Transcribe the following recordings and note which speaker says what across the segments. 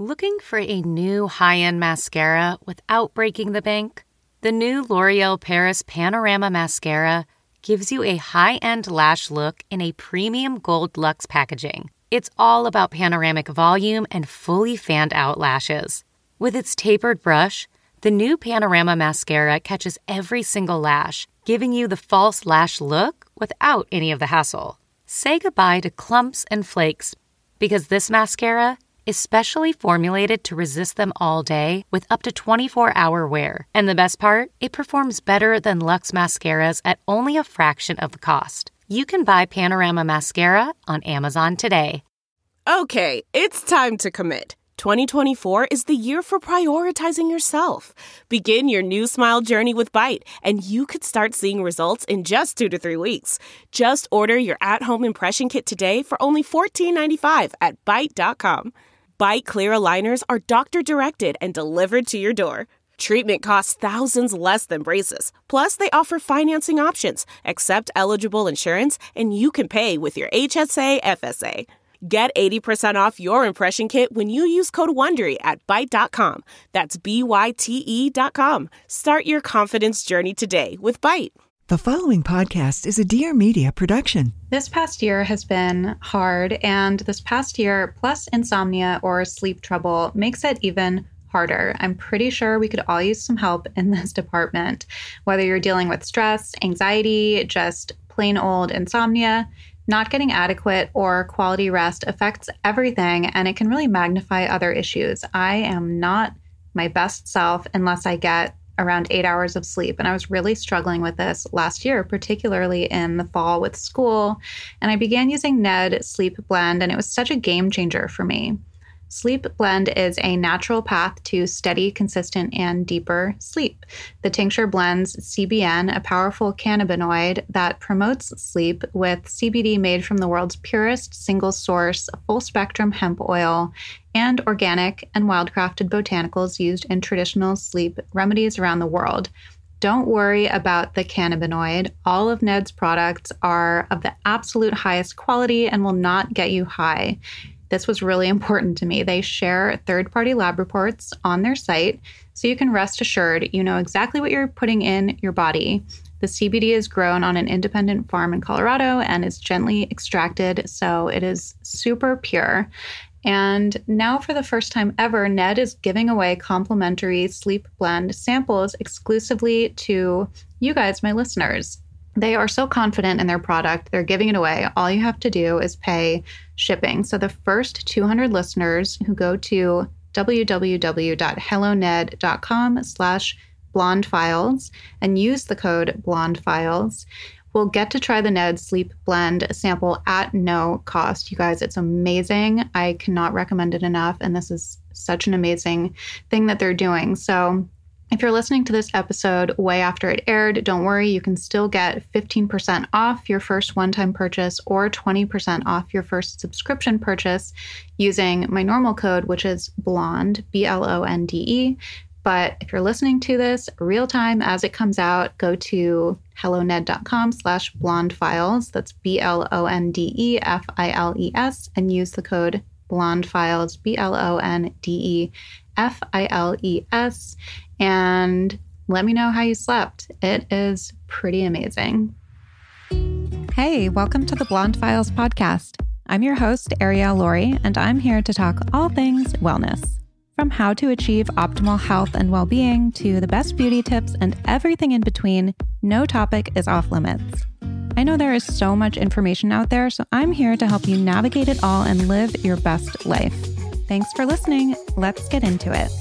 Speaker 1: Looking for a new high-end mascara without breaking the bank? The new L'Oreal Paris Panorama Mascara gives you a high-end lash look in a premium gold luxe packaging. It's all about panoramic volume and fully fanned-out lashes. With its tapered brush, the new Panorama Mascara catches every single lash, giving you the false lash look without any of the hassle. Say goodbye to clumps and flakes, because this mascara is specially formulated to resist them all day with up to 24-hour wear. And the best part? It performs better than Luxe mascaras at only a fraction of the cost. You can buy Panorama Mascara on Amazon today.
Speaker 2: Okay, it's time to commit. 2024 is the year for prioritizing yourself. Begin your new smile journey with Byte, and you could start seeing results in just 2 to 3 weeks. Just order your at-home impression kit today for only $14.95 at Byte.com. Byte Clear aligners are doctor-directed and delivered to your door. Treatment costs thousands less than braces. Plus, they offer financing options, accept eligible insurance, and you can pay with your HSA FSA. Get 80% off your impression kit when you use code WONDERY at Byte.com. That's BYTE.com. Start your confidence journey today with Byte.
Speaker 3: The following podcast is a Dear Media production.
Speaker 4: This past year has been hard, and this past year, plus insomnia or sleep trouble, makes it even harder. I'm pretty sure we could all use some help in this department. Whether you're dealing with stress, anxiety, just plain old insomnia, not getting adequate or quality rest affects everything, and it can really magnify other issues. I am not my best self unless I get around 8 hours of sleep. And I was really struggling with this last year, particularly in the fall with school. And I began using Ned Sleep Blend, and it was such a game changer for me. Sleep Blend is a natural path to steady, consistent, and deeper sleep. The tincture blends CBN, a powerful cannabinoid that promotes sleep, with CBD made from the world's purest single-source, full-spectrum hemp oil, and organic and wildcrafted botanicals used in traditional sleep remedies around the world. Don't worry about the cannabinoid. All of Ned's products are of the absolute highest quality and will not get you high. This was really important to me. They share third-party lab reports on their site, so you can rest assured you know exactly what you're putting in your body. The CBD is grown on an independent farm in Colorado and is gently extracted, so it is super pure. And now, for the first time ever, Ned is giving away complimentary Sleep Blend samples exclusively to you guys, my listeners. They are so confident in their product, they're giving it away. All you have to do is pay shipping. So the first 200 listeners who go to www.helloned.com/blondefiles and use the code blondefiles will get to try the Ned Sleep Blend sample at no cost. You guys, it's amazing. I cannot recommend it enough. And this is such an amazing thing that they're doing. So if you're listening to this episode way after it aired, don't worry, you can still get 15% off your first one-time purchase or 20% off your first subscription purchase using my normal code, which is BLONDE, BLONDE. But if you're listening to this real time as it comes out, go to helloned.com/blondefiles, that's BLONDEFILES, and use the code blondefiles, BLONDEFILES. And let me know how you slept. It is pretty amazing.
Speaker 5: Hey, welcome to the Blonde Files podcast. I'm your host, Arielle Laurie, and I'm here to talk all things wellness. From how to achieve optimal health and well-being to the best beauty tips and everything in between, no topic is off limits. I know there is so much information out there, so I'm here to help you navigate it all and live your best life. Thanks for listening. Let's get into it.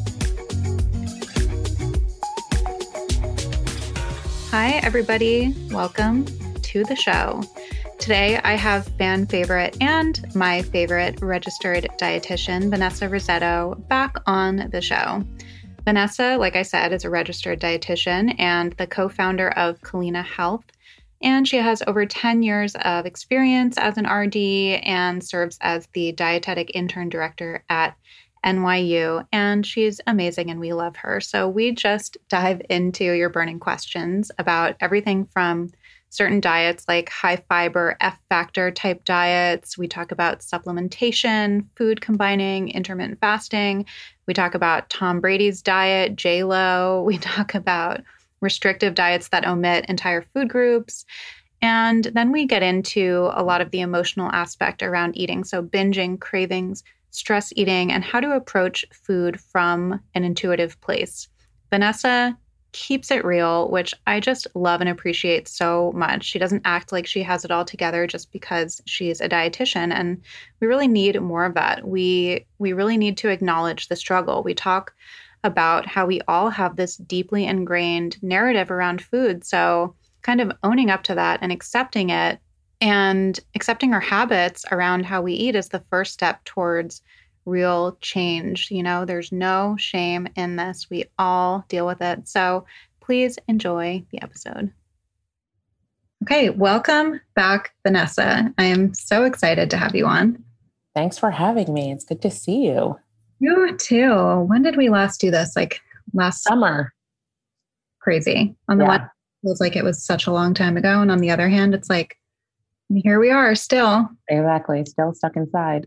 Speaker 4: Hi, everybody. Welcome to the show. Today, I have fan favorite and my favorite registered dietitian, Vanessa Rossetto, back on the show. Vanessa, like I said, is a registered dietitian and the co-founder of Kalina Health. And she has over 10 years of experience as an RD and serves as the dietetic intern director at NYU, and she's amazing and we love her. So we just dive into your burning questions about everything from certain diets like high fiber, F factor type diets. We talk about supplementation, food combining, intermittent fasting. We talk about Tom Brady's diet, J-Lo. We talk about restrictive diets that omit entire food groups. And then we get into a lot of the emotional aspect around eating. So binging, cravings, stress eating, and how to approach food from an intuitive place. Vanessa keeps it real, which I just love and appreciate so much. She doesn't act like she has it all together just because she's a dietitian. And we really need more of that. We really need to acknowledge the struggle. We talk about how we all have this deeply ingrained narrative around food. So kind of owning up to that and accepting it and accepting our habits around how we eat is the first step towards real change. You know, there's no shame in this. We all deal with it. So please enjoy the episode. Okay, welcome back, Vanessa. I am so excited to have you on.
Speaker 6: Thanks for having me. It's good to see you.
Speaker 4: You too. When did we last do this? Like last
Speaker 6: summer.
Speaker 4: Crazy. On the one, it feels like it was such a long time ago. And on the other hand, it's like, here we are still.
Speaker 6: Exactly. Still stuck inside.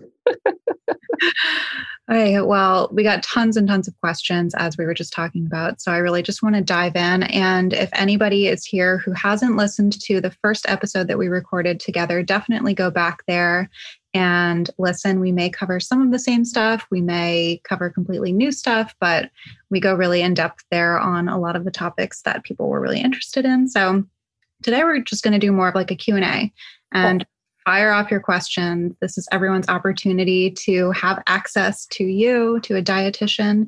Speaker 4: Okay, well, we got tons and tons of questions as we were just talking about. So I really just want to dive in. And if anybody is here who hasn't listened to the first episode that we recorded together, definitely go back there and listen. We may cover some of the same stuff. We may cover completely new stuff, but we go really in depth there on a lot of the topics that people were really interested in. So today we're just going to do more of like a Q&A and fire off your questions. This is everyone's opportunity to have access to you, to a dietitian.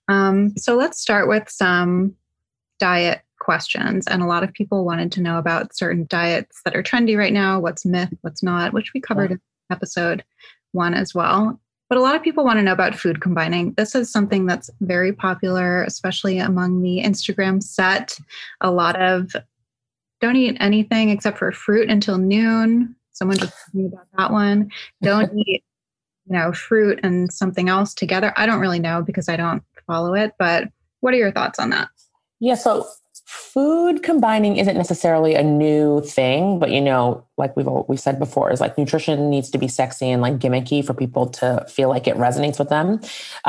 Speaker 4: So let's start with some diet questions. And a lot of people wanted to know about certain diets that are trendy right now, what's myth, what's not, which we covered in episode 1 as well. But a lot of people want to know about food combining. This is something that's very popular, especially among the Instagram set. A lot of don't eat anything except for fruit until noon. Someone just told me about that one. Don't eat, fruit and something else together. I don't really know because I don't follow it, but what are your thoughts on that?
Speaker 6: Yeah. So food combining isn't necessarily a new thing, but like we've said before, is like nutrition needs to be sexy and like gimmicky for people to feel like it resonates with them.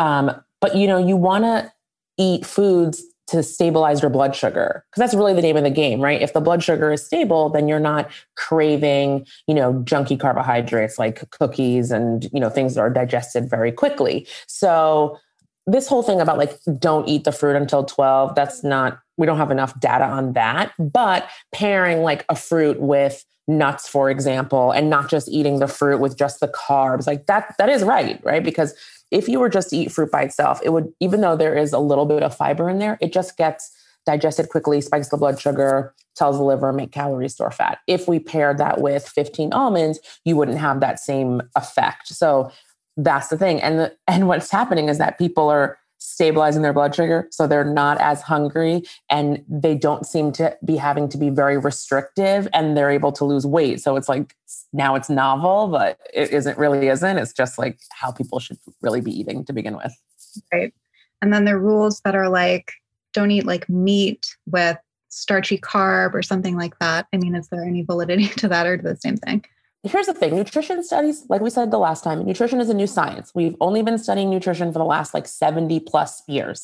Speaker 6: But you want to eat foods to stabilize your blood sugar, because that's really the name of the game, right? If the blood sugar is stable, then you're not craving, junky carbohydrates like cookies and, things that are digested very quickly. So this whole thing about like, don't eat the fruit until 12, we don't have enough data on that, but pairing like a fruit with nuts, for example, and not just eating the fruit with just the carbs, like that is right? Because if you were just to eat fruit by itself, it would, even though there is a little bit of fiber in there, it just gets digested quickly, spikes the blood sugar, tells the liver, make calories, store fat. If we paired that with 15 almonds, you wouldn't have that same effect. So that's the thing. And what's happening is that people are stabilizing their blood sugar, so they're not as hungry and they don't seem to be having to be very restrictive, and they're able to lose weight. So it's like, now it's novel, but it isn't. It's just like how people should really be eating to begin with.
Speaker 4: Right. And then there are rules that are like, don't eat like meat with starchy carb or something like that. I mean, is there any validity to that, or the same thing?
Speaker 6: Here's the thing. Nutrition studies, like we said the last time, nutrition is a new science. We've only been studying nutrition for the last 70 plus years.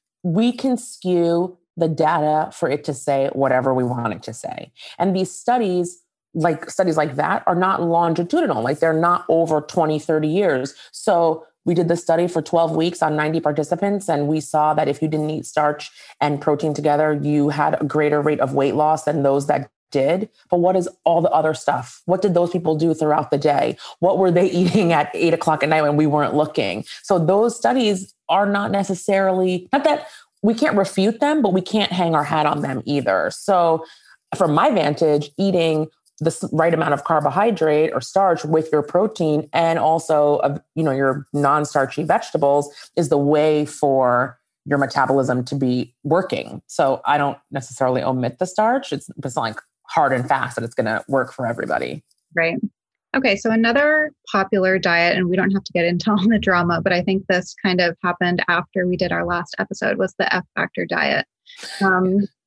Speaker 6: We can skew the data for it to say whatever we want it to say. And these studies like that are not longitudinal. Like they're not over 20, 30 years. So we did the study for 12 weeks on 90 participants, and we saw that if you didn't eat starch and protein together, you had a greater rate of weight loss than those that did. But what is all the other stuff? What did those people do throughout the day? What were they eating at 8 o'clock at night when we weren't looking? So those studies are not necessarily, not that we can't refute them, but we can't hang our hat on them either. So from my vantage, eating the right amount of carbohydrate or starch with your protein and also, your non-starchy vegetables is the way for your metabolism to be working. So I don't necessarily omit the starch. It's not like hard and fast that it's going to work for everybody.
Speaker 4: Right. Okay. So another popular diet, and we don't have to get into all the drama, but I think this kind of happened after we did our last episode, was the F factor diet.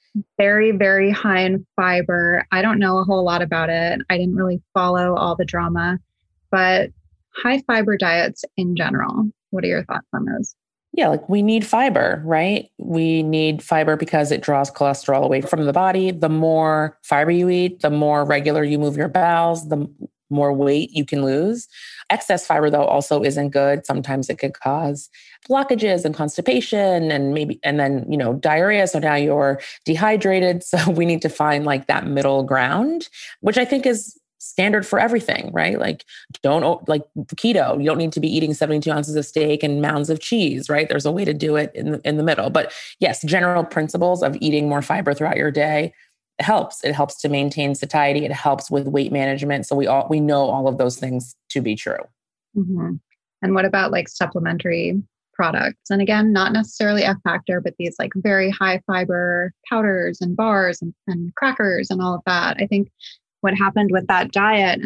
Speaker 4: very, very high in fiber. I don't know a whole lot about it. I didn't really follow all the drama, but high fiber diets in general. What are your thoughts on those?
Speaker 6: Yeah, like we need fiber, right? We need fiber because it draws cholesterol away from the body. The more fiber you eat, the more regular you move your bowels, the more weight you can lose. Excess fiber, though, also isn't good. Sometimes it could cause blockages and constipation and then, diarrhea. So now you're dehydrated. So we need to find like that middle ground, which I think is standard for everything, right? Like like keto, you don't need to be eating 72 ounces of steak and mounds of cheese, right? There's a way to do it in the middle. But yes, general principles of eating more fiber throughout your day helps. It helps to maintain satiety. It helps with weight management. So we know all of those things to be true.
Speaker 4: Mm-hmm. And what about like supplementary products? And again, not necessarily a factor, but these like very high fiber powders and bars and crackers and all of that. I think what happened with that diet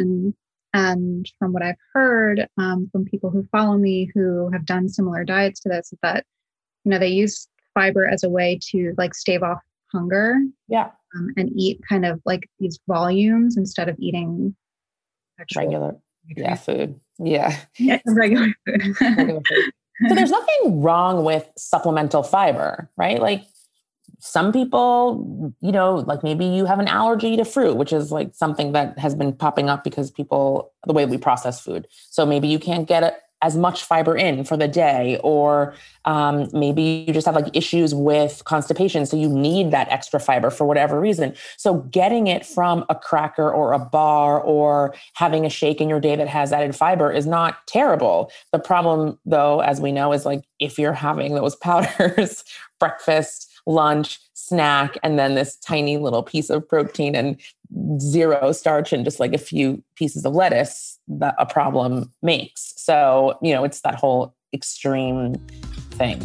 Speaker 4: and from what I've heard from people who follow me who have done similar diets to this is that, they use fiber as a way to like stave off hunger.
Speaker 6: Yeah.
Speaker 4: And eat kind of like these volumes instead of eating
Speaker 6: regular food. Yeah.
Speaker 4: Regular food.
Speaker 6: Regular food. So there's nothing wrong with supplemental fiber, right? Like some people, like maybe you have an allergy to fruit, which is like something that has been popping up because the way we process food. So maybe you can't get as much fiber in for the day, or maybe you just have like issues with constipation. So you need that extra fiber for whatever reason. So getting it from a cracker or a bar or having a shake in your day that has added fiber is not terrible. The problem though, as we know, is like if you're having those powders, breakfast, lunch, snack, and then this tiny little piece of protein and zero starch and just like a few pieces of lettuce, that a problem makes. So, it's that whole extreme thing.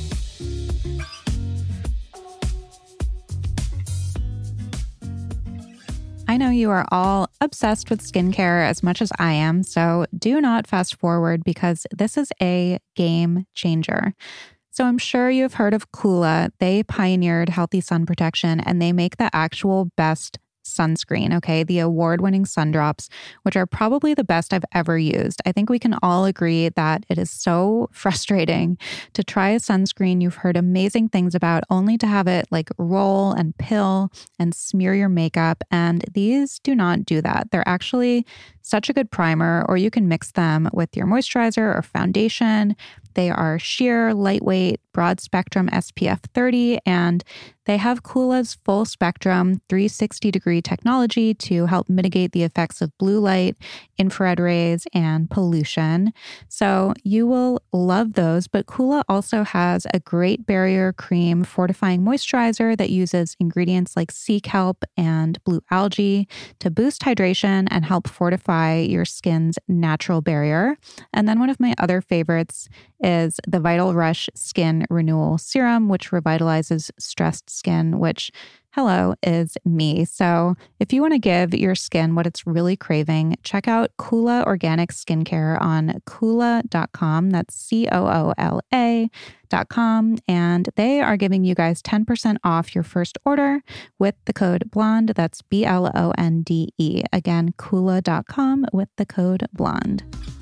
Speaker 5: I know you are all obsessed with skincare as much as I am, so do not fast forward because this is a game changer. So I'm sure you've heard of Coola. They pioneered healthy sun protection and they make the actual best sunscreen, okay? The award-winning sun drops, which are probably the best I've ever used. I think we can all agree that it is so frustrating to try a sunscreen you've heard amazing things about only to have it like roll and pill and smear your makeup. And these do not do that. They're actually such a good primer, or you can mix them with your moisturizer or foundation. They are sheer, lightweight, broad spectrum SPF 30, and they have Coola's full spectrum 360-degree technology to help mitigate the effects of blue light, infrared rays, and pollution. So you will love those, but Coola also has a great barrier cream fortifying moisturizer that uses ingredients like sea kelp and blue algae to boost hydration and help fortify your skin's natural barrier. And then one of my other favorites is the Vital Rush Skin Renewal Serum, which revitalizes stressed skin, which, hello, is me. So if you want to give your skin what it's really craving, check out Coola Organic Skincare on Coola.com. That's COOLA.com. And they are giving you guys 10% off your first order with the code BLONDE. That's BLONDE. Again, Coola.com with the code BLONDE.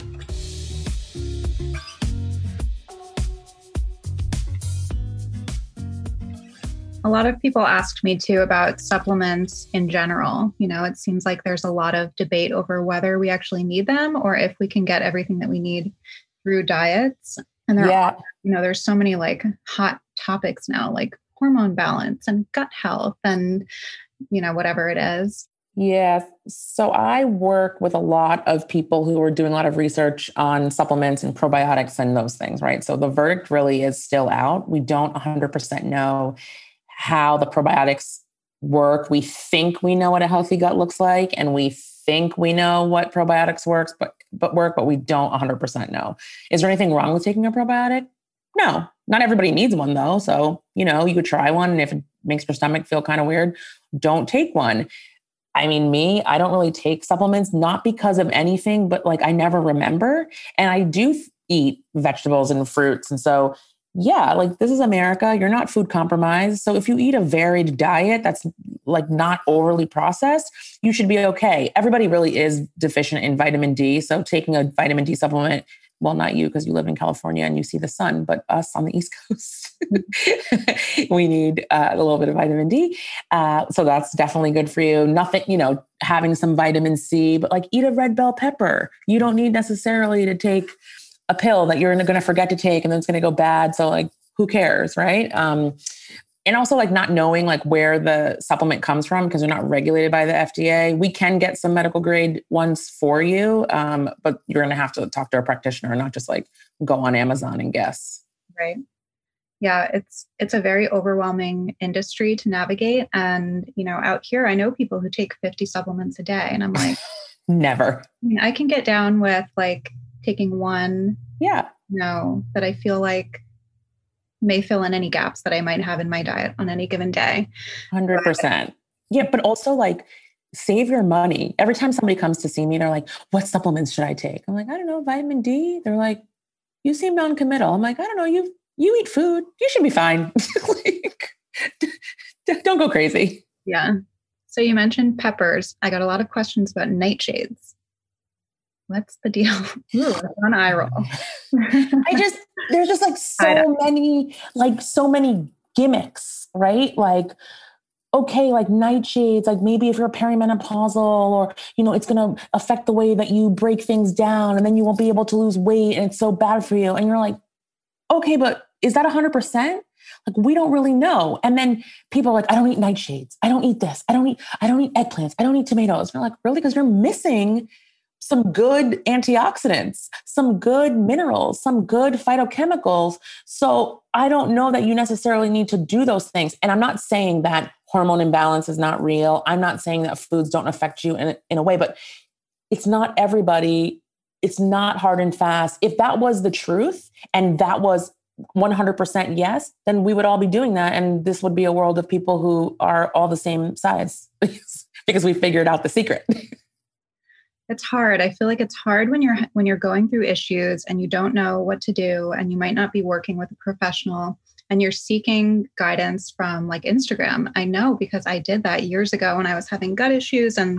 Speaker 4: A lot of people asked me too about supplements in general. It seems like there's a lot of debate over whether we actually need them or if we can get everything that we need through diets. And there's so many like hot topics now, like hormone balance and gut health and, whatever it is.
Speaker 6: Yeah. So I work with a lot of people who are doing a lot of research on supplements and probiotics and those things, right? So the verdict really is still out. We don't 100% know how the probiotics work. We think we know what a healthy gut looks like, and we think we know what probiotics but we don't 100% know. Is there anything wrong with taking a probiotic? No, not everybody needs one though. So, you could try one, and if it makes your stomach feel kind of weird, don't take one. I mean, I don't really take supplements, not because of anything, but like I never remember. And I do eat vegetables and fruits. And so yeah, like this is America. You're not food compromised. So if you eat a varied diet that's like not overly processed, you should be okay. Everybody really is deficient in vitamin D. So taking a vitamin D supplement, well, not you because you live in California and you see the sun, but us on the East Coast, we need a little bit of vitamin D. So that's definitely good for you. Nothing, having some vitamin C, but like eat a red bell pepper. You don't need necessarily to take a pill that you're going to forget to take and then it's going to go bad. So like, who cares, right? And also like not knowing like where the supplement comes from because they're not regulated by the FDA. We can get some medical grade ones for you, but you're going to have to talk to a practitioner and not just like go on Amazon and guess.
Speaker 4: Right. Yeah, it's a very overwhelming industry to navigate. And, out here, I know people who take 50 supplements a day and I'm like,
Speaker 6: never.
Speaker 4: I can get down with like taking one, that I feel like may fill in any gaps that I might have in my diet on any given day.
Speaker 6: 100%. Yeah. But also like save your money. Every time somebody comes to see me, they're like, what supplements should I take? I'm like, I don't know, vitamin D. They're like, you seem non-committal. I'm like, I don't know. You eat food. You should be fine. Like, don't go crazy.
Speaker 4: Yeah. So you mentioned peppers. I got a lot of questions about nightshades. What's the deal? Ooh, an eye roll.
Speaker 6: There's just like so many gimmicks, right? Like, okay, like nightshades, like maybe if you're perimenopausal or, it's going to affect the way that you break things down and then you won't be able to lose weight and it's so bad for you. And you're like, okay, but is that 100%? Like, we don't really know. And then people are like, I don't eat nightshades. I don't eat this. I don't eat eggplants. I don't eat tomatoes. And you're like, really? Because you're missing some good antioxidants, some good minerals, some good phytochemicals. So I don't know that you necessarily need to do those things. And I'm not saying that hormone imbalance is not real. I'm not saying that foods don't affect you in a way, but it's not everybody. It's not hard and fast. If that was the truth and that was 100% yes, then we would all be doing that. And this would be a world of people who are all the same size because we figured out the secret.
Speaker 4: It's hard. I feel like it's hard when you're going through issues and you don't know what to do and you might not be working with a professional and you're seeking guidance from like Instagram. I know because I did that years ago when I was having gut issues and,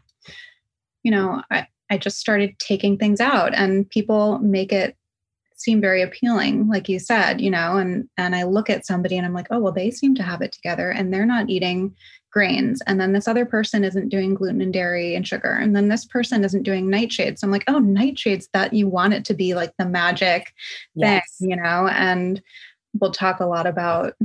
Speaker 4: I just started taking things out and people make it seem very appealing, like you said, and I look at somebody and I'm like, oh, well, they seem to have it together and they're not eating grains. And then this other person isn't doing gluten and dairy and sugar. And then this person isn't doing nightshades. So I'm like, oh, nightshades, that you want it to be like the magic thing, and we'll talk a lot about,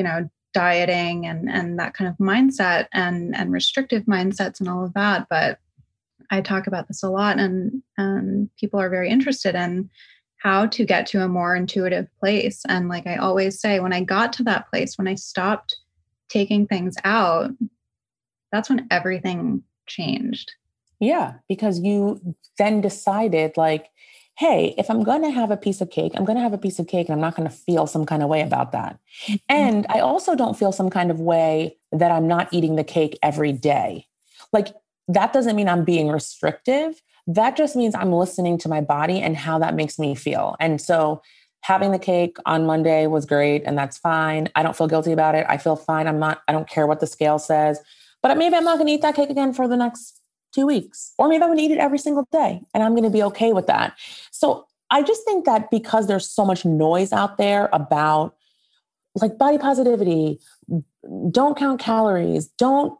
Speaker 4: dieting and that kind of mindset and restrictive mindsets and all of that. But I talk about this a lot and people are very interested in how to get to a more intuitive place. And like I always say, when I got to that place, when I stopped taking things out, that's when everything changed. Yeah,
Speaker 6: because you then decided like, hey, if I'm going to have a piece of cake, I'm going to have a piece of cake and I'm not going to feel some kind of way about that. Mm-hmm. And I also don't feel some kind of way that I'm not eating the cake every day. Like, that doesn't mean I'm being restrictive. That just means I'm listening to my body and how that makes me feel. And so having the cake on Monday was great and that's fine. I don't feel guilty about it. I feel fine. I don't care what the scale says, but maybe I'm not going to eat that cake again for the next 2 weeks, or maybe I'm going to eat it every single day and I'm going to be okay with that. So I just think that because there's so much noise out there about like body positivity, don't count calories,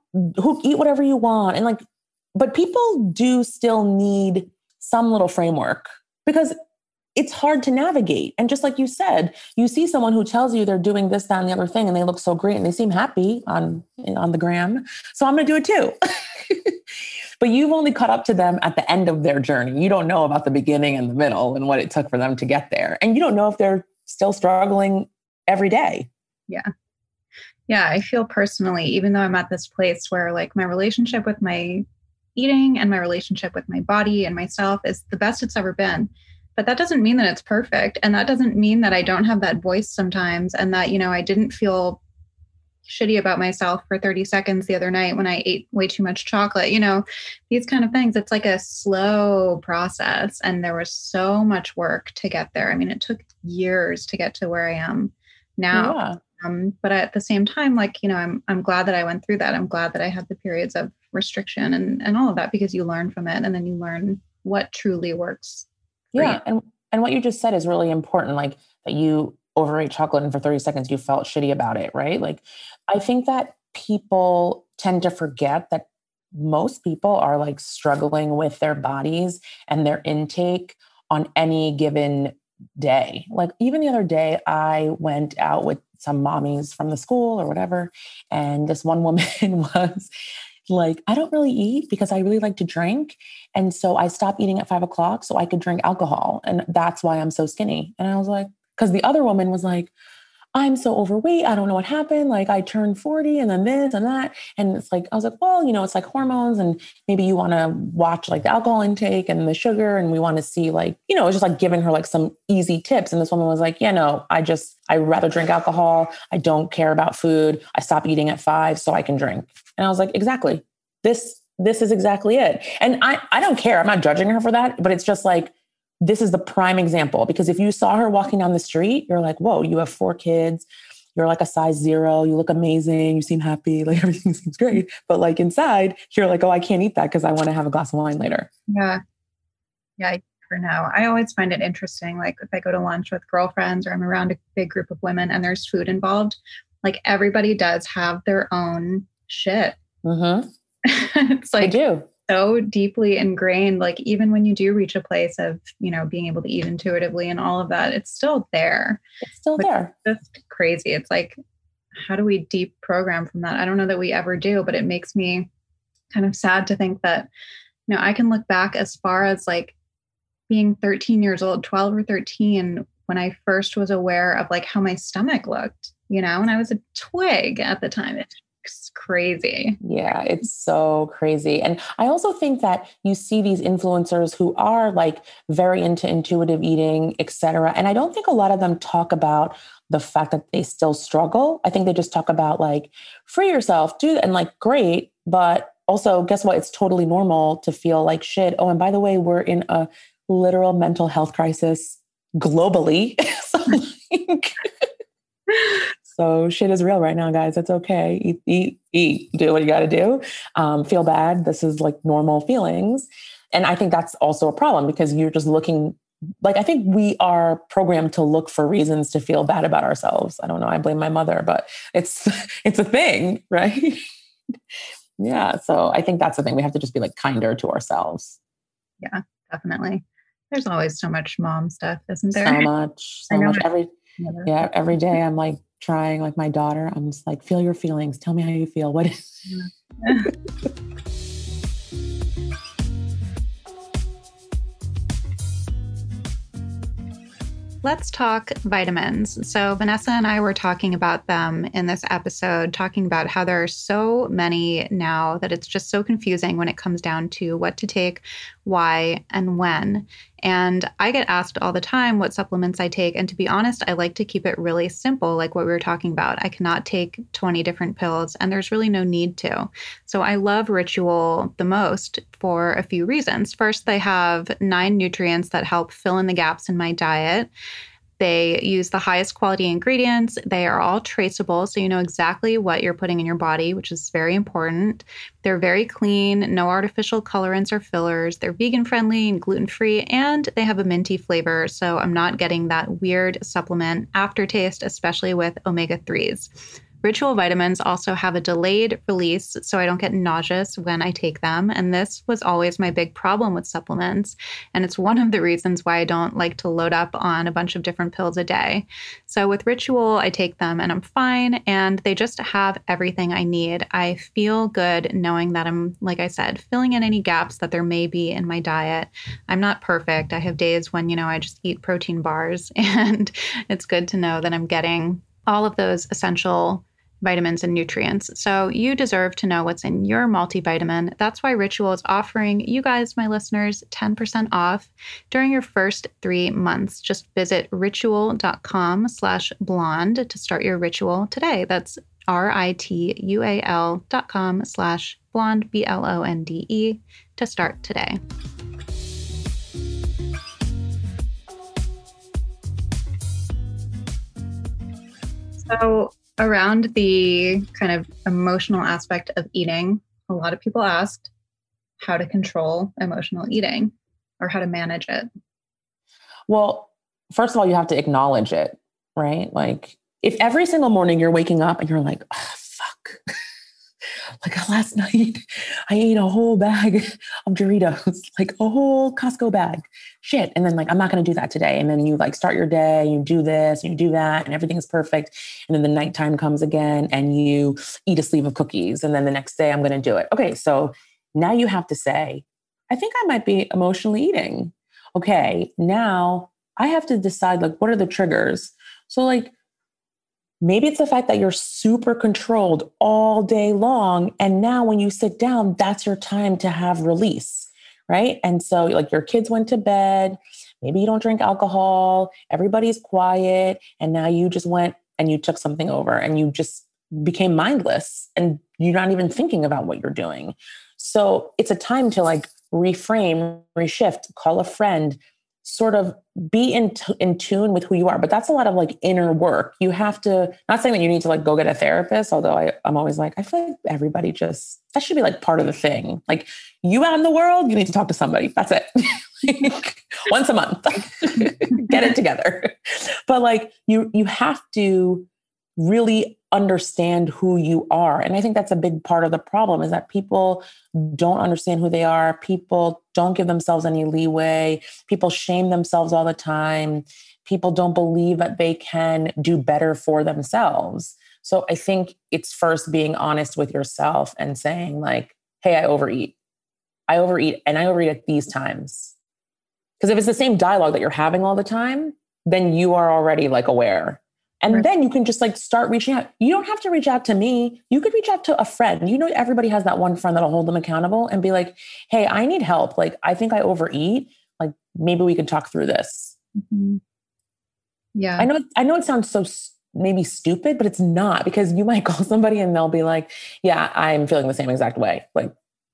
Speaker 6: eat whatever you want. And like, but people do still need some little framework because it's hard to navigate. And just like you said, you see someone who tells you they're doing this, that, and the other thing, and they look so great and they seem happy on the gram. So I'm going to do it too. But you've only caught up to them at the end of their journey. You don't know about the beginning and the middle and what it took for them to get there. And you don't know if they're still struggling every day.
Speaker 4: Yeah. Yeah. I feel personally, even though I'm at this place where like my relationship with my eating and my relationship with my body and myself is the best it's ever been. But that doesn't mean that it's perfect. And that doesn't mean that I don't have that voice sometimes and that, I didn't feel shitty about myself for 30 seconds the other night when I ate way too much chocolate, these kind of things. It's like a slow process. And there was so much work to get there. I mean, it took years to get to where I am now.
Speaker 6: Yeah.
Speaker 4: But at the same time, I'm glad that I went through that. I'm glad that I had the periods of restriction and all of that, because you learn from it and then you learn what truly works.
Speaker 6: Yeah. And what you just said is really important. Like that you overate chocolate and for 30 seconds you felt shitty about it, right? Like, I think that people tend to forget that most people are like struggling with their bodies and their intake on any given day. Like even the other day, I went out with some mommies from the school or whatever. And this one woman was like, I don't really eat because I really like to drink. And so I stopped eating at 5 o'clock so I could drink alcohol. And that's why I'm so skinny. And I was like, because the other woman was like, I'm so overweight. I don't know what happened. Like I turned 40 and then this and that. And it's like, I was like, well, it's like hormones and maybe you want to watch like the alcohol intake and the sugar. And we want to see like, it was just like giving her like some easy tips. And this woman was like, yeah, no, I'd rather drink alcohol. I don't care about food. I stop eating at 5 so I can drink. And I was like, exactly. This is exactly it. And I don't care. I'm not judging her for that, but it's just like, this is the prime example, because if you saw her walking down the street, you're like, whoa, you have 4 kids. You're like a size 0. You look amazing. You seem happy. Like everything seems great. But like inside, you're like, oh, I can't eat that because I want to have a glass of wine later.
Speaker 4: Yeah. Yeah. For now, I always find it interesting. Like if I go to lunch with girlfriends or I'm around a big group of women and there's food involved, like everybody does have their own shit.
Speaker 6: Mm-hmm.
Speaker 4: It's like,
Speaker 6: they do.
Speaker 4: So deeply ingrained, like even when you do reach a place of, being able to eat intuitively and all of that, it's still there.
Speaker 6: It's still there.
Speaker 4: It's just crazy. It's like, how do we deprogram from that? I don't know that we ever do, but it makes me kind of sad to think that, I can look back as far as like being 13 years old, 12 or 13, when I first was aware of like how my stomach looked, and I was a twig at the time. It's crazy.
Speaker 6: Yeah, it's so crazy. And I also think that you see these influencers who are like very into intuitive eating, et cetera. And I don't think a lot of them talk about the fact that they still struggle. I think they just talk about like, free yourself, do that, and like, great. But also, guess what? It's totally normal to feel like shit. Oh, and by the way, we're in a literal mental health crisis globally. So shit is real right now, guys. It's okay. Eat, do what you got to do. Feel bad. This is like normal feelings. And I think that's also a problem because you're just looking like, I think we are programmed to look for reasons to feel bad about ourselves. I don't know. I blame my mother, but it's a thing, right? Yeah. So I think that's the thing. We have to just be like kinder to ourselves.
Speaker 4: Yeah, definitely. There's always so much mom stuff, isn't there?
Speaker 6: So much. Every day I'm like, trying like my daughter, I'm just like, feel your feelings. Tell me how you feel. What is...
Speaker 4: Let's talk vitamins. So Vanessa and I were talking about them in this episode, talking about how there are so many now that it's just so confusing when it comes down to what to take, why, and when. And I get asked all the time what supplements I take. And to be honest, I like to keep it really simple, like what we were talking about. I cannot take 20 different pills, and there's really no need to. So I love Ritual the most for a few reasons. First, they have 9 nutrients that help fill in the gaps in my diet. They use the highest quality ingredients. They are all traceable, so you know exactly what you're putting in your body, which is very important. They're very clean, no artificial colorants or fillers. They're vegan-friendly and gluten-free, and they have a minty flavor, so I'm not getting that weird supplement aftertaste, especially with omega-3s. Ritual vitamins also have a delayed release, so I don't get nauseous when I take them. And this was always my big problem with supplements. And it's one of the reasons why I don't like to load up on a bunch of different pills a day. So with Ritual, I take them and I'm fine. And they just have everything I need. I feel good knowing that I'm, like I said, filling in any gaps that there may be in my diet. I'm not perfect. I have days when, I just eat protein bars. And it's good to know that I'm getting all of those essential vitamins and nutrients. So you deserve to know what's in your multivitamin. That's why Ritual is offering you guys, my listeners, 10% off during your first 3 months. Just visit ritual.com/blonde to start your Ritual today. That's ritual.com/blonde, BLONDE to start today. So around the kind of emotional aspect of eating, a lot of people asked how to control emotional eating or how to manage it.
Speaker 6: Well, first of all, you have to acknowledge it, right? Like if every single morning you're waking up and you're like, oh, fuck. Like last night I ate a whole bag of Doritos, like a whole Costco bag. Shit. And then like, I'm not going to do that today. And then you like start your day, you do this, you do that, and everything's perfect. And then the nighttime comes again and you eat a sleeve of cookies. And then the next day I'm going to do it. Okay. So now you have to say, I think I might be emotionally eating. Okay. Now I have to decide like, what are the triggers? So like, maybe it's the fact that you're super controlled all day long. And now when you sit down, that's your time to have release, right? And so like your kids went to bed, maybe you don't drink alcohol, everybody's quiet. And now you just went and you took something over and you just became mindless and you're not even thinking about what you're doing. So it's a time to like reframe, reshift, call a friend, sort of be in tune with who you are. But that's a lot of like inner work. You have to, not saying that you need to like go get a therapist, although I'm always like, I feel like everybody just, that should be like part of the thing. Like you out in the world, you need to talk to somebody. That's it. Like, once a month, get it together. But like you have to really understand who you are. And I think that's a big part of the problem is that people don't understand who they are. People don't give themselves any leeway. People shame themselves all the time. People don't believe that they can do better for themselves. So I think it's first being honest with yourself and saying like, hey, I overeat and I overeat at these times. Because if it's the same dialogue that you're having all the time, then you are already like aware. And right. Then you can just like start reaching out. You don't have to reach out to me. You could reach out to a friend. You know, everybody has that one friend that'll hold them accountable and be like, hey, I need help. Like, I think I overeat. Like, maybe we could talk through this.
Speaker 4: Mm-hmm. Yeah.
Speaker 6: I know it sounds so maybe stupid, but it's not, because you might call somebody and they'll be like, yeah, I'm feeling the same exact way. Like,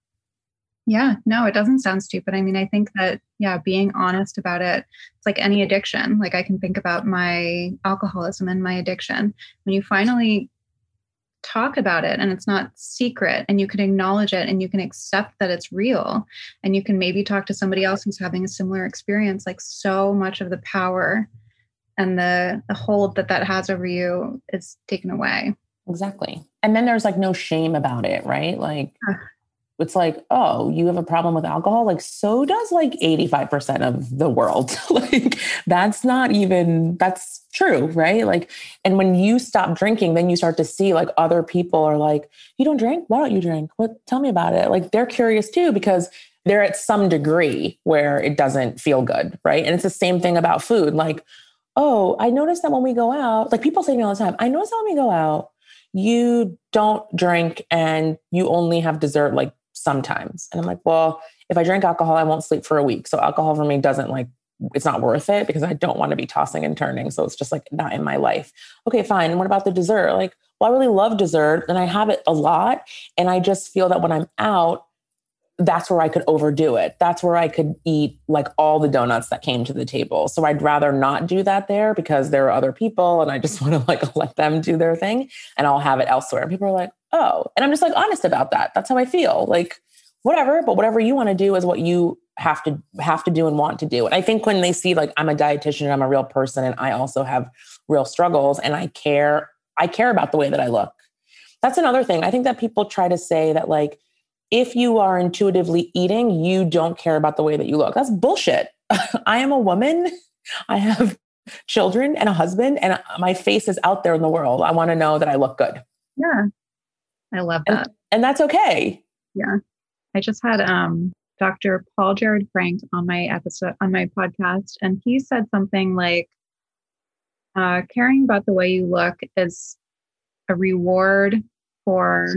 Speaker 4: yeah, no, it doesn't sound stupid. I mean, I think that, yeah, being honest about it, it's like any addiction. Like I can think about my alcoholism and my addiction. When you finally talk about it and it's not secret and you can acknowledge it and you can accept that it's real and you can maybe talk to somebody else who's having a similar experience, like so much of the power and the hold that has over you is taken away.
Speaker 6: Exactly. And then there's like no shame about it, right? Like, it's like, oh, you have a problem with alcohol? Like, so does like 85% of the world. Like, that's true, right? Like, and when you stop drinking, then you start to see like other people are like, you don't drink? Why don't you drink? Tell me about it. Like, they're curious too, because they're at some degree where it doesn't feel good, right? And it's the same thing about food. Like, oh, I noticed that when we go out, like people say to me all the time, I noticed that when we go out, you don't drink and you only have dessert like sometimes. And I'm like, well, if I drink alcohol, I won't sleep for a week. So alcohol for me it's not worth it because I don't want to be tossing and turning. So it's just like not in my life. Okay, fine. And what about the dessert? Like, well, I really love dessert and I have it a lot. And I just feel that when I'm out, that's where I could overdo it. That's where I could eat like all the donuts that came to the table. So I'd rather not do that there because there are other people and I just want to like let them do their thing and I'll have it elsewhere. And people are like, oh, and I'm just like honest about that. That's how I feel. Like whatever, but whatever you want to do is what you have to do and want to do. And I think when they see like I'm a dietitian, I'm a real person and I also have real struggles and I care about the way that I look. That's another thing. I think that people try to say that like, if you are intuitively eating, you don't care about the way that you look. That's bullshit. I am a woman. I have children and a husband, and my face is out there in the world. I want to know that I look good.
Speaker 4: Yeah. I love that.
Speaker 6: And that's okay.
Speaker 4: Yeah. I just had Dr. Paul Jared Frank on my podcast, and he said something like, caring about the way you look is a reward for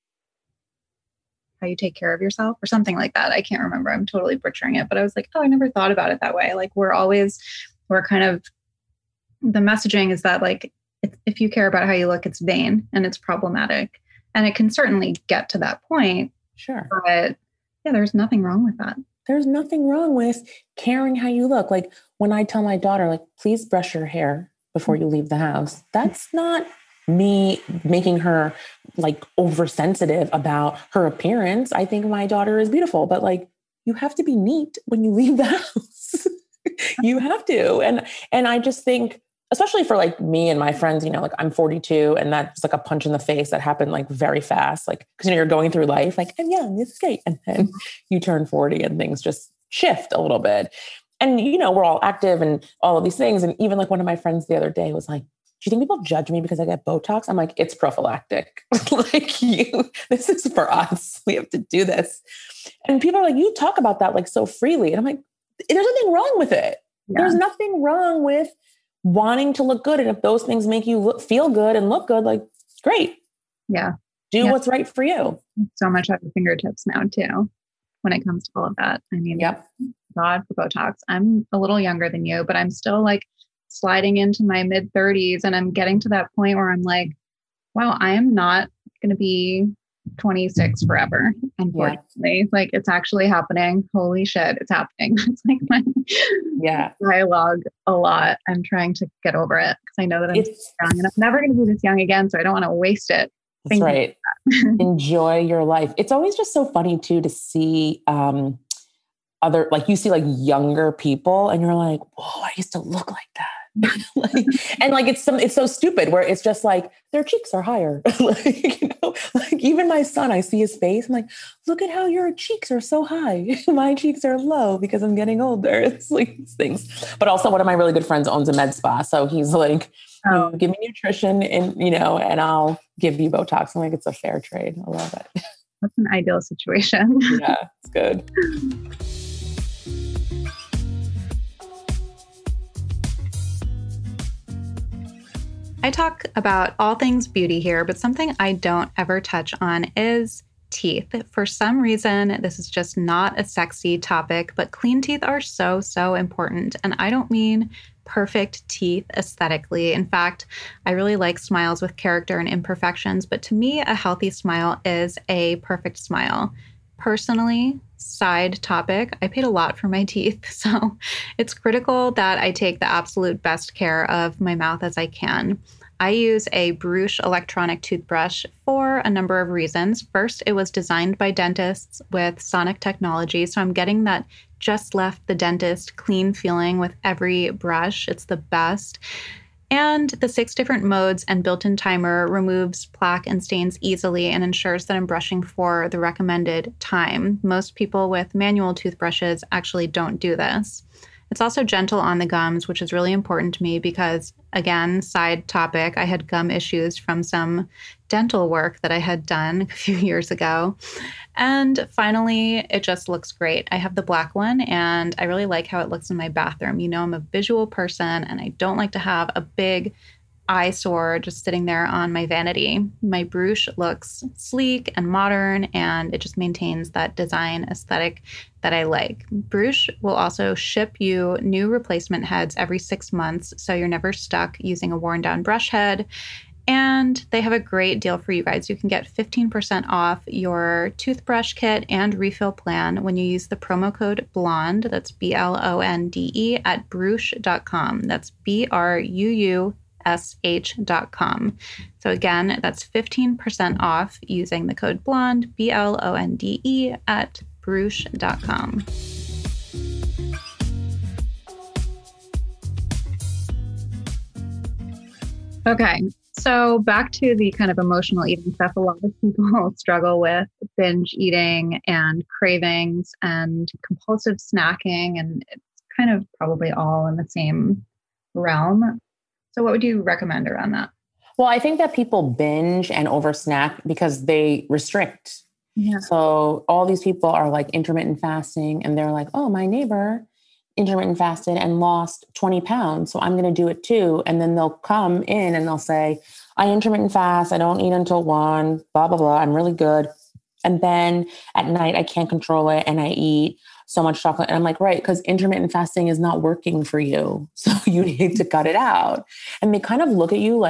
Speaker 4: how you take care of yourself or something like that. I can't remember. I'm totally butchering it, but I was like, oh, I never thought about it that way. Like we're kind of, the messaging is that like, if you care about how you look, it's vain and it's problematic. And it can certainly get to that point.
Speaker 6: Sure.
Speaker 4: But yeah, there's nothing wrong with that.
Speaker 6: There's nothing wrong with caring how you look. Like when I tell my daughter, like, please brush your hair before you leave the house. That's not me making her like oversensitive about her appearance. I think my daughter is beautiful, but like, you have to be neat when you leave the house. You have to. And I just think, especially for like me and my friends, you know, like I'm 42 and that's like a punch in the face that happened like very fast. Like, cause you know, you're going through life like, I'm young, it's great. And then you turn 40 and things just shift a little bit. And, you know, we're all active and all of these things. And even like one of my friends the other day was like, do you think people judge me because I get Botox? I'm like, it's prophylactic. Like this is for us. We have to do this. And people are like, you talk about that like so freely. And I'm like, there's nothing wrong with it. Yeah. There's nothing wrong with wanting to look good. And if those things make you feel good and look good, like great.
Speaker 4: Yeah.
Speaker 6: Do what's right for you.
Speaker 4: So much at your fingertips now too, when it comes to all of that. I mean, God for Botox. I'm a little younger than you, but I'm still like sliding into my mid 30s. And I'm getting to that point where I'm like, wow, I am not going to be 26 forever. Unfortunately, like it's actually happening. Holy shit, it's happening. It's like my dialogue a lot. I'm trying to get over it because I know that I'm young and I'm never going to be this young again. So I don't want to waste it.
Speaker 6: That's right. Enjoy your life. It's always just so funny too, to see, other, like you see like younger people and you're like, whoa, I used to look like that. Like, and like, it's so stupid where it's just like their cheeks are higher. Like, you know, like even my son, I see his face. I'm like, look at how your cheeks are so high. My cheeks are low because I'm getting older. It's like these things. But also one of my really good friends owns a med spa. So he's like, give me nutrition and, you know, and I'll give you Botox. I'm like, it's a fair trade. I love it.
Speaker 4: That's an ideal situation.
Speaker 6: Yeah, it's good.
Speaker 5: I talk about all things beauty here, but something I don't ever touch on is teeth. For some reason, this is just not a sexy topic, but clean teeth are so, so important. And I don't mean perfect teeth aesthetically. In fact, I really like smiles with character and imperfections, but to me, a healthy smile is a perfect smile. Personally, side topic, I paid a lot for my teeth, so it's critical that I take the absolute best care of my mouth as I can. I use a Bruche electronic toothbrush for a number of reasons. First, it was designed by dentists with sonic technology, so I'm getting that just left the dentist clean feeling with every brush. It's the best. And the 6 different modes and built-in timer removes plaque and stains easily and ensures that I'm brushing for the recommended time. Most people with manual toothbrushes actually don't do this. It's also gentle on the gums, which is really important to me because, again, side topic, I had gum issues from some dental work that I had done a few years ago. And finally, it just looks great. I have the black one, and I really like how it looks in my bathroom. You know, I'm a visual person, and I don't like to have a big eyesore just sitting there on my vanity. My Bruche looks sleek and modern, and it just maintains that design aesthetic that I like. Bruche will also ship you new replacement heads every 6 months, so you're never stuck using a worn down brush head. And they have a great deal for you guys. You can get 15% off your toothbrush kit and refill plan when you use the promo code BLONDE, that's BLONDE, at Bruche.com. That's BRUUSH.com. So again, that's 15% off using the code BLONDE, BLONDE, at Bruche.com.
Speaker 4: Okay. So back to the kind of emotional eating stuff. A lot of people struggle with binge eating and cravings and compulsive snacking, and it's kind of probably all in the same realm. So what would you recommend around that?
Speaker 6: Well, I think that people binge and over snack because they restrict.
Speaker 4: Yeah.
Speaker 6: So all these people are like intermittent fasting and they're like, oh, my neighbor intermittent fasted and lost 20 pounds. So I'm going to do it too. And then they'll come in and they'll say, I intermittent fast. I don't eat until 1, blah, blah, blah. I'm really good. And then at night, I can't control it. And I eat so much chocolate. And I'm like, right, because intermittent fasting is not working for you. So you need to cut it out. And they kind of look at you like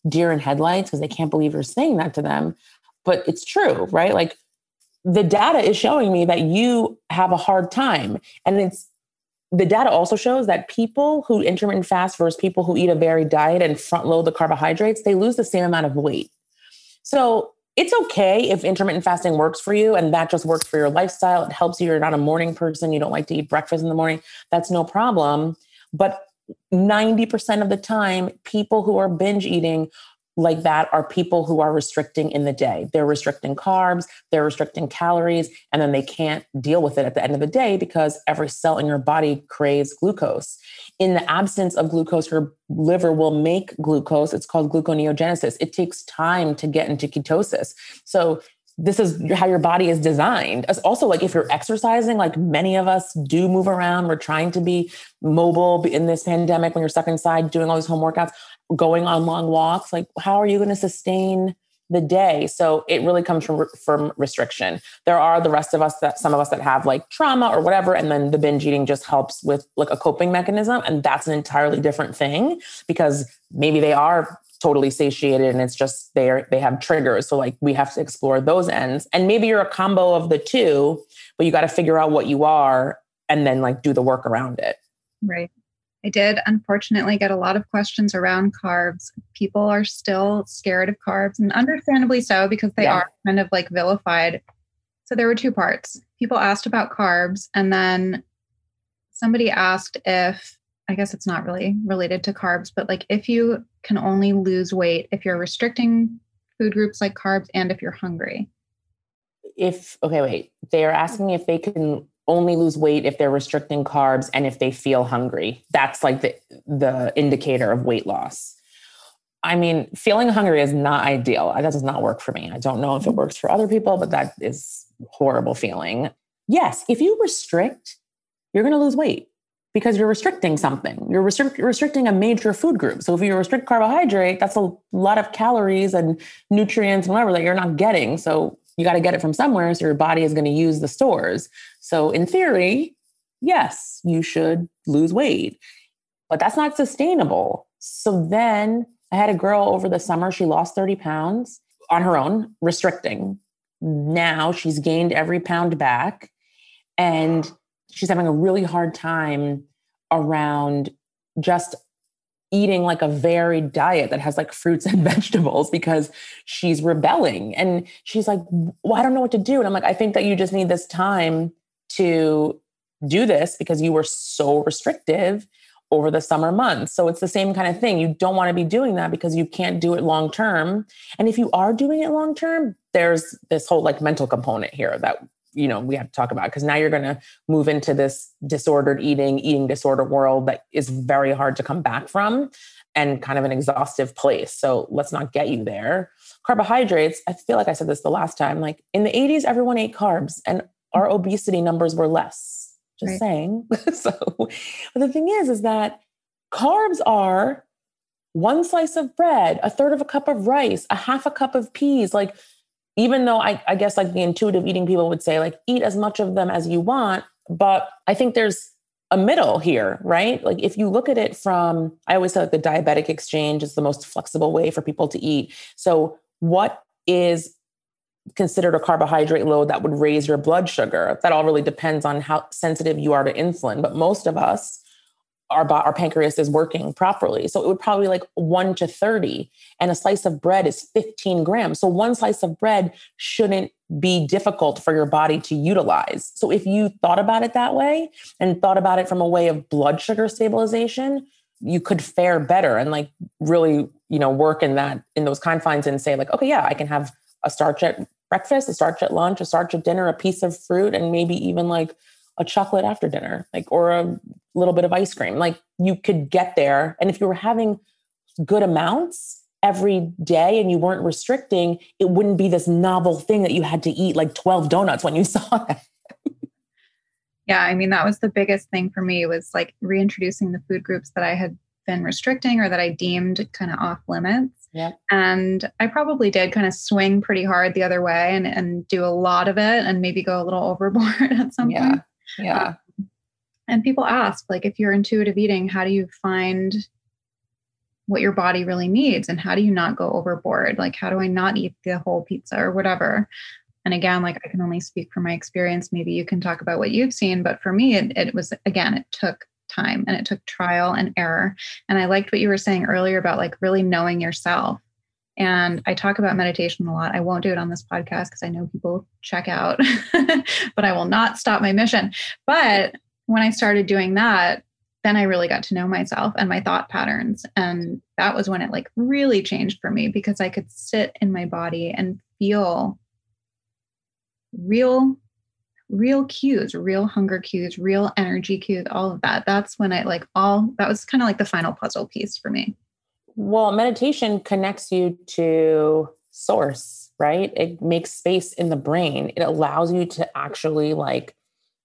Speaker 6: deer in headlights because they can't believe you're saying that to them. But it's true, right? Like the data is showing me that you have a hard time. And the data also shows that people who intermittent fast versus people who eat a varied diet and front load the carbohydrates, they lose the same amount of weight. So it's okay if intermittent fasting works for you and that just works for your lifestyle. It helps you. You're not a morning person. You don't like to eat breakfast in the morning. That's no problem. But 90% of the time, people who are binge eating like that are people who are restricting in the day. They're restricting carbs, they're restricting calories, and then they can't deal with it at the end of the day because every cell in your body craves glucose. In the absence of glucose, your liver will make glucose. It's called gluconeogenesis. It takes time to get into ketosis. So this is how your body is designed. Also, like if you're exercising, like many of us do move around, we're trying to be mobile in this pandemic when you're stuck inside doing all these home workouts, going on long walks, like how are you going to sustain the day? So it really comes from restriction. There are the rest of us some of us that have like trauma or whatever. And then the binge eating just helps with like a coping mechanism. And that's an entirely different thing because maybe they are totally satiated and it's just they have triggers. So like we have to explore those ends. And maybe you're a combo of the two, but you got to figure out what you are and then like do the work around it.
Speaker 4: Right. I did unfortunately get a lot of questions around carbs. People are still scared of carbs, and understandably so, because they are kind of like vilified. So there were two parts. People asked about carbs, and then somebody asked if, I guess it's not really related to carbs, but like if you can only lose weight if you're restricting food groups like carbs and if you're hungry.
Speaker 6: They're asking if they can only lose weight if they're restricting carbs and if they feel hungry. That's like the indicator of weight loss. I mean, feeling hungry is not ideal. That does not work for me. I don't know if it works for other people, but that is a horrible feeling. Yes, if you restrict, you're going to lose weight because you're restricting something. You're restricting a major food group. So if you restrict carbohydrate, that's a lot of calories and nutrients and whatever that you're not getting. So you got to get it from somewhere. So your body is going to use the stores. So in theory, yes, you should lose weight, but that's not sustainable. So then I had a girl over the summer. She lost 30 pounds on her own, restricting. Now she's gained every pound back and she's having a really hard time around just eating like a varied diet that has like fruits and vegetables because she's rebelling. And she's like, well, I don't know what to do. And I'm like, I think that you just need this time to do this because you were so restrictive over the summer months. So it's the same kind of thing. You don't want to be doing that because you can't do it long term. And if you are doing it long term, there's this whole like mental component here that we have to talk about, because now you're going to move into this disordered eating disorder world that is very hard to come back from and kind of an exhaustive place. So let's not get you there. Carbohydrates, I feel like I said this the last time, like in the 80s, everyone ate carbs and our obesity numbers were less. Just saying. So but the thing is that carbs are one slice of bread, a third of a cup of rice, a half a cup of peas, like even though I guess like the intuitive eating people would say like eat as much of them as you want, but I think there's a middle here, right? Like if you look at it from, I always say like the diabetic exchange is the most flexible way for people to eat. So what is considered a carbohydrate load that would raise your blood sugar? That all really depends on how sensitive you are to insulin. But most of us, our pancreas is working properly. So it would probably like 1 to 30 and a slice of bread is 15 grams. So one slice of bread shouldn't be difficult for your body to utilize. So if you thought about it that way and thought about it from a way of blood sugar stabilization, you could fare better and like really, work in those confines and say like, okay, yeah, I can have a starch at breakfast, a starch at lunch, a starch at dinner, a piece of fruit, and maybe even like a chocolate after dinner, like, or a little bit of ice cream. Like you could get there. And if you were having good amounts every day and you weren't restricting, it wouldn't be this novel thing that you had to eat like 12 donuts when you saw that.
Speaker 4: Yeah. I mean, that was the biggest thing for me was like reintroducing the food groups that I had been restricting or that I deemed kind of off limits.
Speaker 6: Yeah.
Speaker 4: And I probably did kind of swing pretty hard the other way and do a lot of it and maybe go a little overboard at some point.
Speaker 6: Yeah.
Speaker 4: And people ask, like, if you're intuitive eating, how do you find what your body really needs and how do you not go overboard? Like, how do I not eat the whole pizza or whatever? And again, like I can only speak from my experience. Maybe you can talk about what you've seen, but for me, it was, again, it took time and it took trial and error. And I liked what you were saying earlier about like really knowing yourself. And I talk about meditation a lot. I won't do it on this podcast because I know people check out, but I will not stop my mission. But when I started doing that, then I really got to know myself and my thought patterns. And that was when it like really changed for me because I could sit in my body and feel real cues, real hunger cues, real energy cues, all of that. That's when that was kind of like the final puzzle piece for me.
Speaker 6: Well, meditation connects you to source, right? It makes space in the brain. It allows you to actually like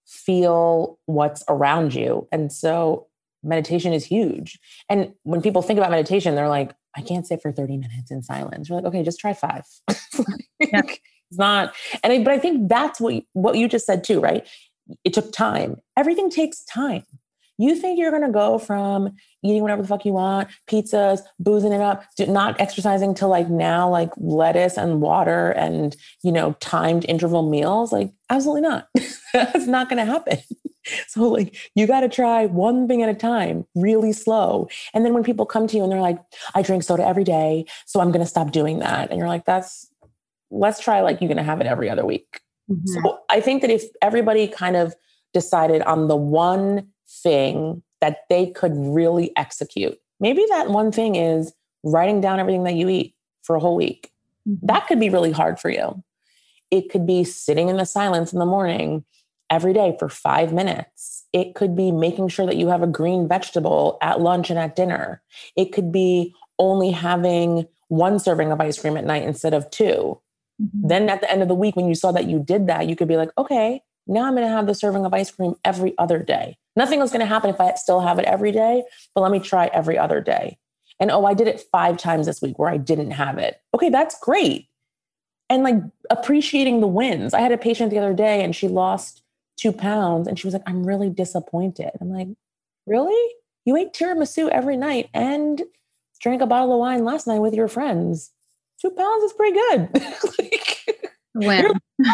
Speaker 6: feel what's around you. And so meditation is huge. And when people think about meditation, they're like, I can't sit for 30 minutes in silence. You're like, okay, just try 5.
Speaker 4: Yeah.
Speaker 6: It's not. But I think that's what you just said too, right? It took time. Everything takes time. You think you're going to go from eating whatever the fuck you want, pizzas, boozing it up, not exercising to like now, like lettuce and water and, timed interval meals. Like, absolutely not. That's not going to happen. So like, you got to try one thing at a time, really slow. And then when people come to you and they're like, I drink soda every day, so I'm going to stop doing that. And you're like, let's try like you're going to have it every other week. Mm-hmm. So I think that if everybody kind of decided on the one thing that they could really execute, maybe that one thing is writing down everything that you eat for a whole week. Mm-hmm. That could be really hard for you. It could be sitting in the silence in the morning every day for 5 minutes. It could be making sure that you have a green vegetable at lunch and at dinner. It could be only having 1 serving of ice cream at night instead of 2. Mm-hmm. Then at the end of the week, when you saw that you did that, you could be like, okay, now I'm going to have the serving of ice cream every other day. Nothing was going to happen if I still have it every day, but let me try every other day. And I did it 5 times this week where I didn't have it. Okay, that's great. And like appreciating the wins. I had a patient the other day and she lost 2 pounds and she was like, I'm really disappointed. I'm like, really? You ate tiramisu every night and drank a bottle of wine last night with your friends. 2 pounds is pretty good.
Speaker 4: When?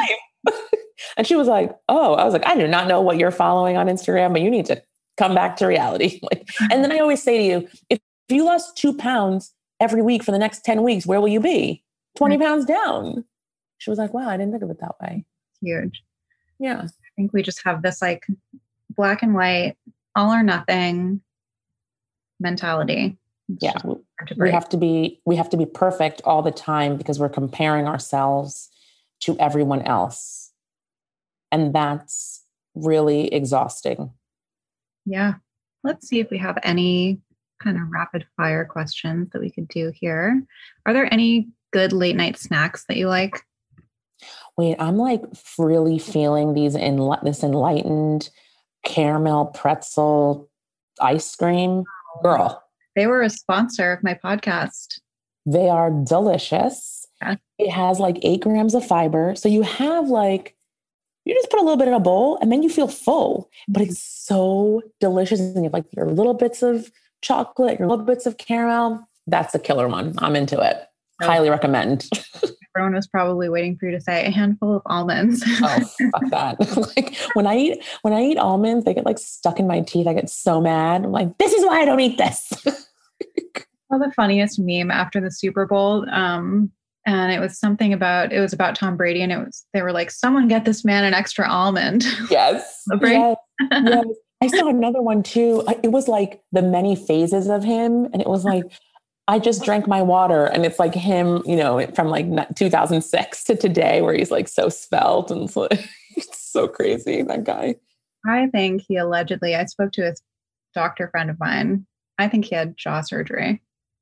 Speaker 6: And she was like, oh, I was like, I do not know what you're following on Instagram, but you need to come back to reality. And then I always say to you, if you lost 2 pounds every week for the next 10 weeks, where will you be? 20 pounds down. She was like, wow, I didn't think of it that way.
Speaker 4: Huge.
Speaker 6: Yeah.
Speaker 4: I think we just have this like black and white, all or nothing mentality.
Speaker 6: Yeah. We have to be perfect all the time because we're comparing ourselves to everyone else. And that's really exhausting.
Speaker 4: Yeah. Let's see if we have any kind of rapid fire questions that we could do here. Are there any good late night snacks that you like?
Speaker 6: Wait, I'm like really feeling this enlightened caramel pretzel ice cream. Girl.
Speaker 4: They were a sponsor of my podcast.
Speaker 6: They are delicious.
Speaker 4: Yeah.
Speaker 6: It has like 8 grams of fiber. So you have like, you just put a little bit in a bowl and then you feel full, but it's so delicious. And you have like your little bits of chocolate, your little bits of caramel. That's a killer one. I'm into it. Oh. Highly recommend.
Speaker 4: Everyone was probably waiting for you to say a handful of almonds.
Speaker 6: Oh, fuck that. Like when I eat almonds, they get like stuck in my teeth. I get so mad. I'm like, this is why I don't eat this.
Speaker 4: Well, the funniest meme after the Super Bowl, and it was about Tom Brady, and they were like, someone get this man an extra almond.
Speaker 6: Yes. Yes. Yes. I saw another one too. It was like the many phases of him. And it was like, I just drank my water. And it's like him, from like 2006 to today, where he's like so svelte and it's so crazy, that guy.
Speaker 4: I think I spoke to a doctor friend of mine. I think he had jaw surgery.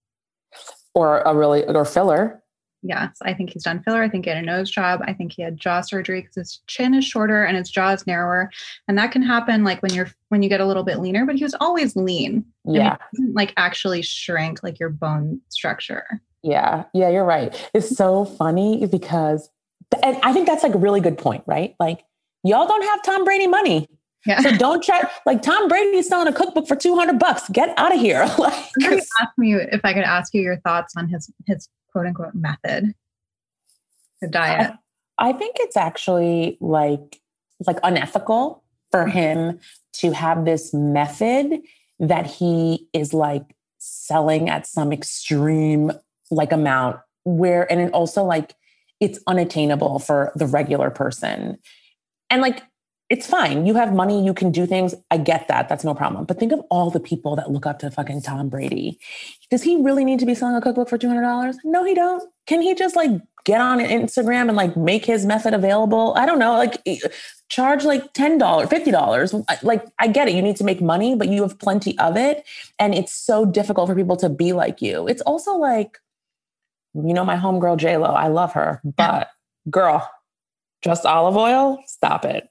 Speaker 6: Or filler.
Speaker 4: Yes, I think he's done filler. I think he had a nose job. I think he had jaw surgery because his chin is shorter and his jaw is narrower. And that can happen like when you get a little bit leaner, but he was always lean.
Speaker 6: Yeah.
Speaker 4: He doesn't like actually shrink like your bone structure.
Speaker 6: Yeah. Yeah, you're right. It's so funny because, and I think that's like a really good point, right? Like y'all don't have Tom Brady money.
Speaker 4: Yeah.
Speaker 6: So don't try, like Tom Brady is selling a cookbook for $200. Get out of here. Like,
Speaker 4: Somebody asked me if I could ask you your thoughts on his quote unquote method, the diet.
Speaker 6: I think it's actually like unethical for him to have this method that he is like selling at some extreme like amount and it also like it's unattainable for the regular person. And like, it's fine. You have money, you can do things. I get that. That's no problem. But think of all the people that look up to fucking Tom Brady. Does he really need to be selling a cookbook for $200? No, he don't. Can he just like get on Instagram and like make his method available? I don't know. Like charge like $10, $50. Like I get it. You need to make money, but you have plenty of it. And it's so difficult for people to be like you. It's also like, you know, my homegirl J-Lo, I love her, but girl, just olive oil? Stop it.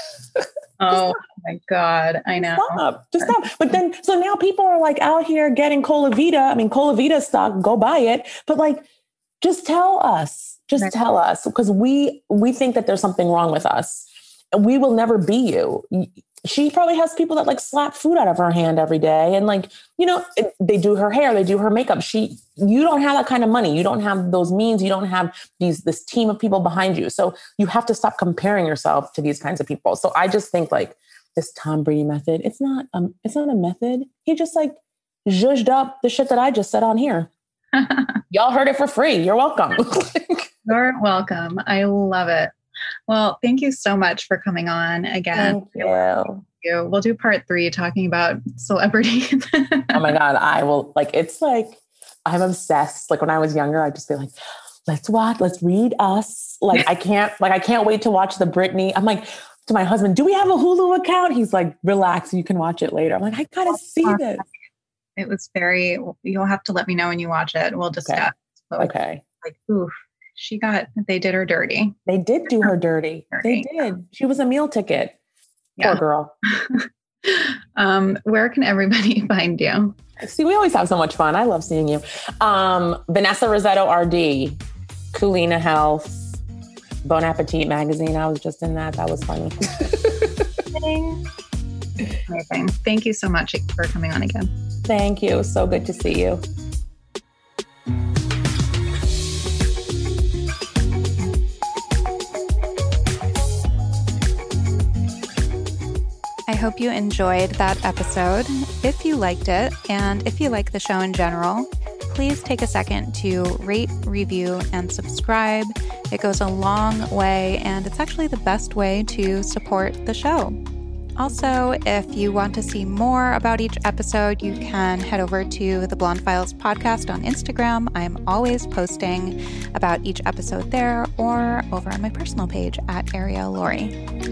Speaker 4: Oh my God. I know.
Speaker 6: Just stop. But then, so now people are like out here getting Colavita. I mean, Colavita stock, go buy it. But like, just tell us, because we think that there's something wrong with us. And we will never be you. She probably has people that like slap food out of her hand every day. And like, you know, they do her hair, they do her makeup. You don't have that kind of money. You don't have those means. You don't have this team of people behind you. So you have to stop comparing yourself to these kinds of people. So I just think like this Tom Brady method, it's not a method. He just like zhuzhed up the shit that I just said on here. Y'all heard it for free. You're welcome.
Speaker 4: You're welcome. I love it. Well, thank you so much for coming on again.
Speaker 6: Thank you.
Speaker 4: We'll do part 3 talking about celebrities.
Speaker 6: Oh my God. I will it's like, I'm obsessed. Like when I was younger, I'd just be like, let's read Us. Like, I can't wait to watch the Britney. I'm like to my husband, do we have a Hulu account? He's like, relax, you can watch it later. I'm like, I gotta see this.
Speaker 4: It was you'll have to let me know when you watch it. We'll discuss.
Speaker 6: Okay.
Speaker 4: Like, oof. They did her dirty.
Speaker 6: They did do her dirty. They did. She was a meal ticket. Yeah. Poor
Speaker 4: girl. Where can everybody find you?
Speaker 6: See, we always have so much fun. I love seeing you. Vanessa Rossetto, RD, Kulina Health, Bon Appetit magazine. I was just in that. That was funny.
Speaker 4: Amazing. Thank you so much for coming on again.
Speaker 6: Thank you. So good to see you.
Speaker 5: I hope you enjoyed that episode. If you liked it, and if you like the show in general, please take a second to rate, review, and subscribe. It goes a long way, and it's actually the best way to support the show. Also, if you want to see more about each episode, you can head over to the Blonde Files podcast on Instagram. I'm always posting about each episode there, or over on my personal page at Ariel Laurie.